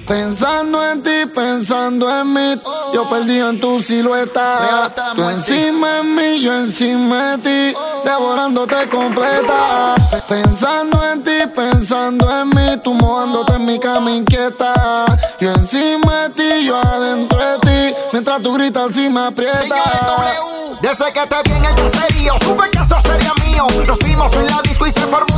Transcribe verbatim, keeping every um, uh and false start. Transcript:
Pensando en ti, pensando en mí, yo perdido en tu silueta. Tú encima de mí, yo encima de ti, devorándote completa. Pensando en ti, pensando en mí, tú mojándote en mi cama inquieta. Yo encima de ti, yo adentro de ti, mientras tú gritas si me aprietas. Desde que te vi en el caserío, supe que eso sería mío. Nos vimos en la disco y se formó